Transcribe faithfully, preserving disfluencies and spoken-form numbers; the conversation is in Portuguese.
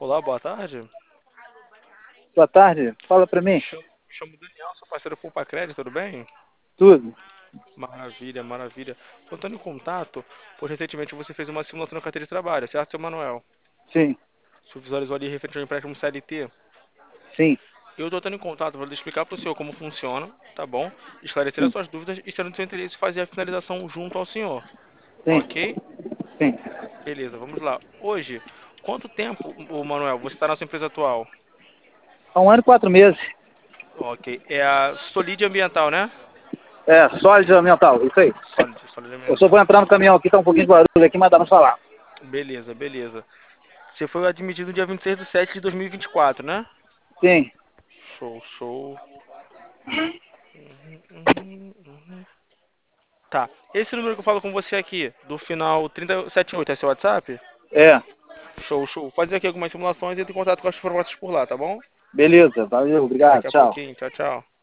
Olá, boa tarde. Boa tarde, fala pra Me mim. chamo, me chamo Daniel, sou parceiro Fulpacred, tudo bem? Tudo? Maravilha, maravilha. Tô entrando em contato, pois recentemente você fez uma simulação na carteira de trabalho, certo, seu Manuel? Sim, Você visualizou ali referente ao empréstimo C L T. sim, Eu tô entrando em contato para explicar para o senhor como funciona, tá bom? Esclarecer as sim, suas dúvidas e, sendo do seu interesse, fazer a finalização junto ao senhor. sim, Ok? sim. Beleza, vamos lá. Hoje, quanto tempo, ô Manuel, você está na sua empresa atual? Há um ano e quatro meses. Ok. É a Solid Ambiental, né? É, sólido ambiental, isso aí. Solid, Solid Eu só vou Ambiental. entrar no caminhão aqui, tá um pouquinho de barulho aqui, mas dá pra falar. Beleza, beleza. Você foi admitido no dia vinte e seis de setembro de dois mil e vinte e quatro, né? Sim, Show, show. Uhum, uhum, uhum. Tá. Esse número que eu falo com você aqui, do final trinta e setenta e oito, é seu WhatsApp? é. Show, show. Vou fazer aqui algumas simulações e entre em contato com as informações por lá, tá bom? Beleza, valeu, obrigado, Daqui a tchau. pouquinho. Tchau, tchau.